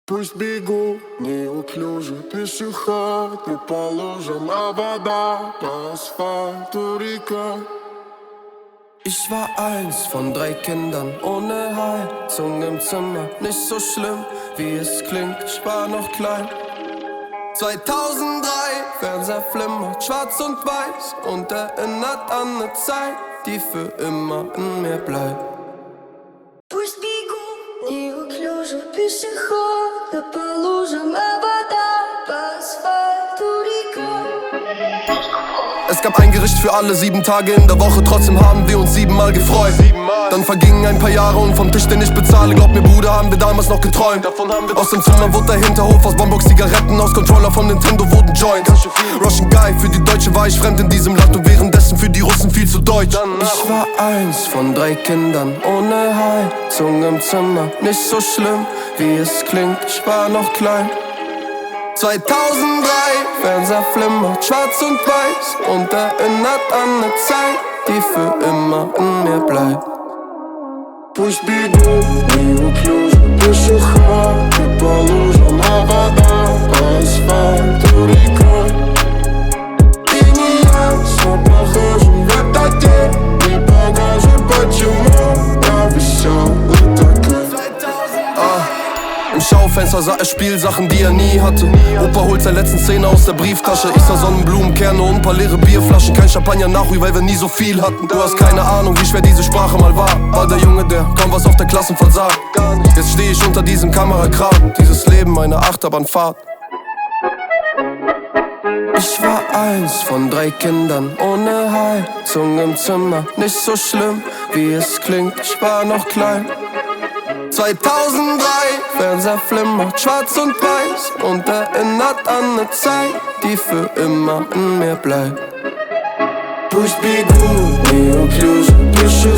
Пусть бегут неуклюже пешеходы по лужам, а вода по асфальту река. Ich war eins von 3 Kindern ohne Heizung im Zimmer. Nicht so schlimm, wie es klingt, ich war noch klein. 2003, Fernseher flimmert, schwarz und weiß und erinnert an eine Zeit, die für immer in mir bleibt. Пусть бегут неуклюже пешеходы по лужам, а вода по асфальту река. Es gab ein Gericht für alle 7 Tage in der Woche, trotzdem haben wir uns 7-mal gefreut. Dann vergingen ein paar Jahre und vom Tisch, den ich bezahle, glaub mir Bruder, haben wir damals noch geträumt. Aus dem Zimmer wurde der Hinterhof, aus Bonbox Zigaretten, aus Controller von Nintendo wurden Joints. Russian Guy, für die Deutsche war ich fremd in diesem Land und währenddessen für die Russen viel zu deutsch. Ich war eins von 3 Kindern ohne Heizung im Zimmer. Nicht so schlimm, wie es klingt, ich war noch klein. 2003, Fernseher flimmert, schwarz und weiß und erinnert an eine Zeit, die für immer in mir bleibt. Пусть бегут неуклюже пешеходы по лужам, а вода по асфальту река. Ты не я, все похожи в этот день, не похоже, почему я веселый такой. Im Schaufenster sah er Spielsachen, die er nie hatte. Opa holt seine letzten Zähne aus der Brieftasche. Ich sah Sonnenblumenkerne und paar leere Bierflaschen. Kein Champagner nachruh, weil wir nie so viel hatten. Du hast keine Ahnung, wie schwer diese Sprache mal war. War der Junge, der kaum was auf der Klassenfahrt sah. Jetzt steh ich unter diesem Kamerakragen. Dieses Leben, eine Achterbahnfahrt. Ich war eins von 3 Kindern ohne Heizung im Zimmer. Nicht so schlimm, wie es klingt, ich war noch klein. 2003, Fernseher flimmert, schwarz und weiß und erinnert an eine Zeit, die für immer in mir bleibt. Пусть бегут неуклюже пешеходы